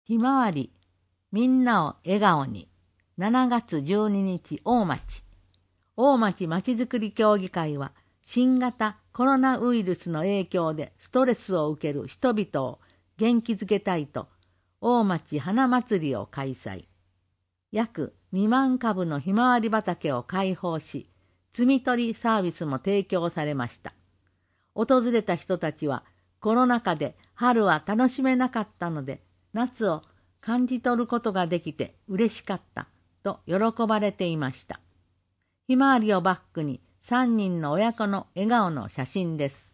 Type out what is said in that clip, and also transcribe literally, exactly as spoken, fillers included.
ひまわり、みんなを笑顔に。しちがつじゅうににち大町。大町まちづくり協議会は、新型コロナウイルスの影響でストレスを受ける人々を元気づけたいと、大町花祭りを開催。約にまんかぶのひまわり畑を開放し、摘み取りサービスも提供されました。訪れた人たちは、コロナ禍で春は楽しめなかったので、夏を感じ取ることができて嬉しかったと喜ばれていました。ひまわりをバックにさんにんの親子の笑顔の写真です。